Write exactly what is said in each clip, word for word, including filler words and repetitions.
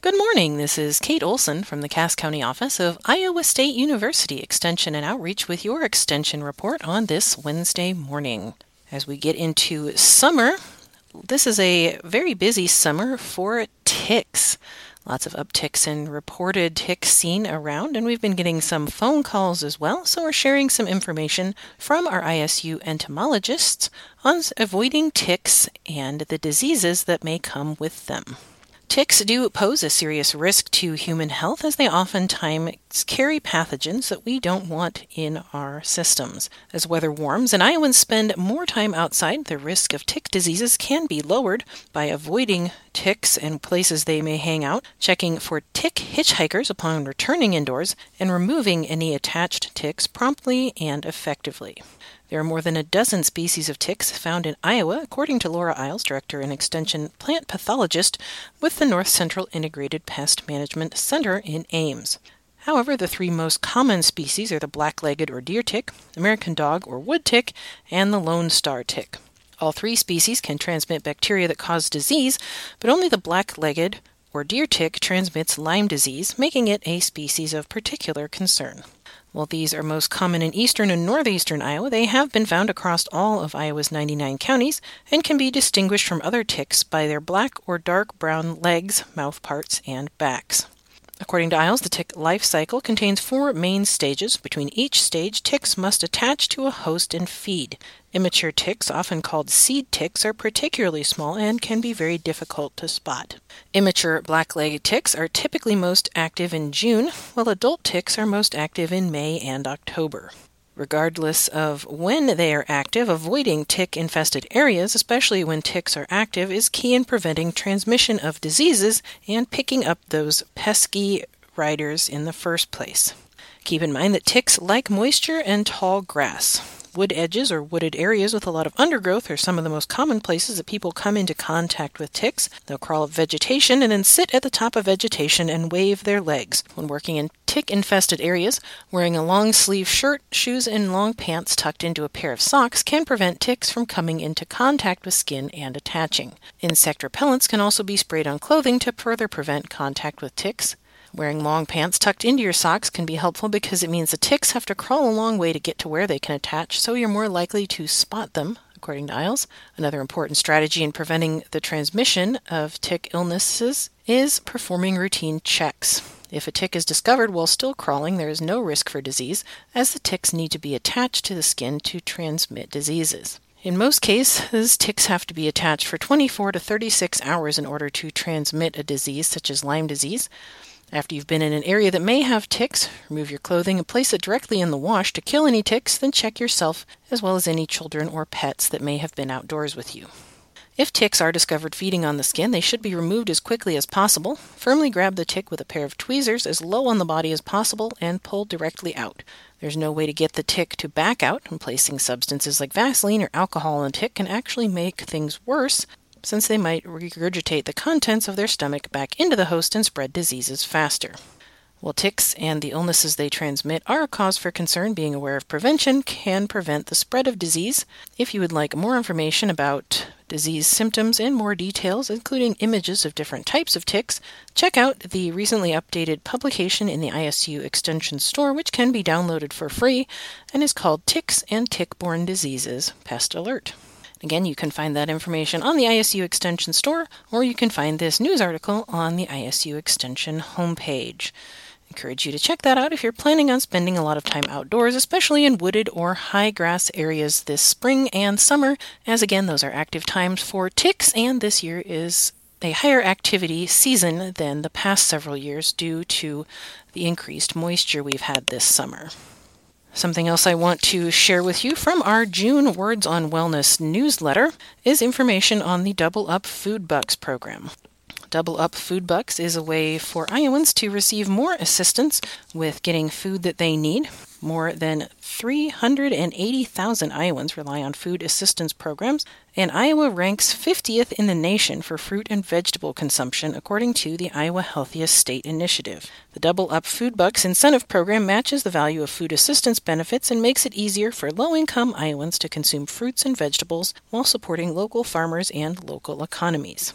Good morning. This is Kate Olson from the Cass County office of Iowa State University Extension and Outreach with your Extension report on this Wednesday morning. As we get into summer, this is a very busy summer for ticks. Lots of upticks in reported ticks seen around, and we've been getting some phone calls as well, so we're sharing some information from our I S U entomologists on avoiding ticks and the diseases that may come with them. Ticks do pose a serious risk to human health as they oftentimes carry pathogens that we don't want in our systems. As weather warms and Iowans spend more time outside, the risk of tick diseases can be lowered by avoiding ticks and places they may hang out, checking for tick hitchhikers upon returning indoors, and removing any attached ticks promptly and effectively. There are more than a dozen species of ticks found in Iowa, according to Laura Isles, Director and Extension Plant Pathologist with the North Central Integrated Pest Management Center in Ames. However, the three most common species are the black-legged or deer tick, American dog or wood tick, and the Lone Star tick. All three species can transmit bacteria that cause disease, but only the black-legged or deer tick transmits Lyme disease, making it a species of particular concern. While these are most common in eastern and northeastern Iowa, they have been found across all of Iowa's ninety-nine counties and can be distinguished from other ticks by their black or dark brown legs, mouth parts, and backs. According to Isles, the tick life cycle contains four main stages. Between each stage, ticks must attach to a host and feed. Immature ticks, often called seed ticks, are particularly small and can be very difficult to spot. Immature black-legged ticks are typically most active in June, while adult ticks are most active in May and October. Regardless of when they are active, avoiding tick-infested areas, especially when ticks are active, is key in preventing transmission of diseases and picking up those pesky riders in the first place. Keep in mind that ticks like moisture and tall grass. Wood edges or wooded areas with a lot of undergrowth are some of the most common places that people come into contact with ticks. They'll crawl up vegetation and then sit at the top of vegetation and wave their legs. When working in tick-infested areas, wearing a long-sleeve shirt, shoes, and long pants tucked into a pair of socks can prevent ticks from coming into contact with skin and attaching. Insect repellents can also be sprayed on clothing to further prevent contact with ticks. Wearing long pants tucked into your socks can be helpful because it means the ticks have to crawl a long way to get to where they can attach, so you're more likely to spot them, according to Isles. Another important strategy in preventing the transmission of tick illnesses is performing routine checks. If a tick is discovered while still crawling, there is no risk for disease, as the ticks need to be attached to the skin to transmit diseases. In most cases, ticks have to be attached for twenty-four to thirty-six hours in order to transmit a disease such as Lyme disease. After you've been in an area that may have ticks, remove your clothing and place it directly in the wash to kill any ticks, then check yourself as well as any children or pets that may have been outdoors with you. If ticks are discovered feeding on the skin, they should be removed as quickly as possible. Firmly grab the tick with a pair of tweezers as low on the body as possible and pull directly out. There's no way to get the tick to back out, and placing substances like Vaseline or alcohol on the tick can actually make things worse, since they might regurgitate the contents of their stomach back into the host and spread diseases faster. While ticks and the illnesses they transmit are a cause for concern, being aware of prevention can prevent the spread of disease. If you would like more information about disease symptoms and more details, including images of different types of ticks, check out the recently updated publication in the I S U Extension store, which can be downloaded for free and is called Ticks and Tick-Borne Diseases Pest Alert. Again, you can find that information on the I S U Extension store, or you can find this news article on the I S U Extension homepage. I encourage you to check that out if you're planning on spending a lot of time outdoors, especially in wooded or high grass areas this spring and summer, as again, those are active times for ticks, and this year is a higher activity season than the past several years due to the increased moisture we've had this summer. Something else I want to share with you from our June Words on Wellness newsletter is information on the Double Up Food Bucks program. Double Up Food Bucks is a way for Iowans to receive more assistance with getting food that they need. More than three hundred eighty thousand Iowans rely on food assistance programs, and Iowa ranks fiftieth in the nation for fruit and vegetable consumption, according to the Iowa Healthiest State Initiative. The Double Up Food Bucks incentive program matches the value of food assistance benefits and makes it easier for low-income Iowans to consume fruits and vegetables while supporting local farmers and local economies.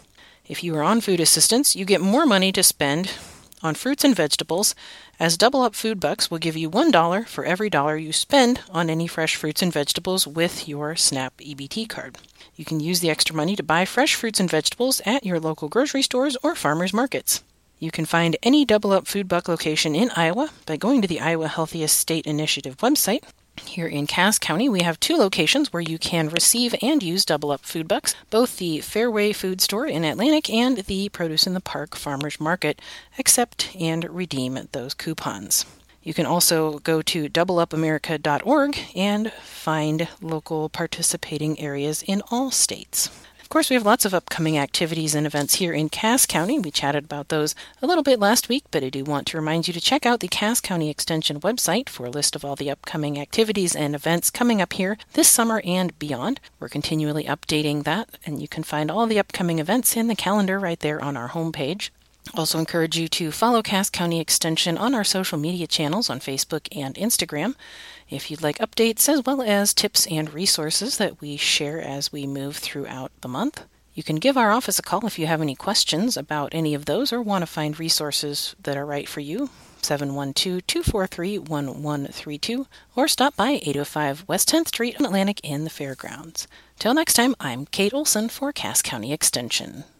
If you are on food assistance, you get more money to spend on fruits and vegetables, as Double Up Food Bucks will give you one dollar for every dollar you spend on any fresh fruits and vegetables with your SNAP E B T card. You can use the extra money to buy fresh fruits and vegetables at your local grocery stores or farmers markets. You can find any Double Up Food Buck location in Iowa by going to the Iowa Healthiest State Initiative website. Here in Cass County, we have two locations where you can receive and use Double Up Food Bucks, both the Fairway Food Store in Atlantic and the Produce in the Park Farmers Market. Accept and redeem those coupons. You can also go to double up america dot org and find local participating areas in all states. Of course, we have lots of upcoming activities and events here in Cass County. We chatted about those a little bit last week, but I do want to remind you to check out the Cass County Extension website for a list of all the upcoming activities and events coming up here this summer and beyond. We're continually updating that, and you can find all the upcoming events in the calendar right there on our homepage. Also encourage you to follow Cass County Extension on our social media channels on Facebook and Instagram if you'd like updates as well as tips and resources that we share as we move throughout the month. You can give our office a call if you have any questions about any of those or want to find resources that are right for you, seven one two, two four three, one one three two, or stop by eight oh five West tenth Street in Atlantic in the Fairgrounds. Till next time, I'm Kate Olson for Cass County Extension.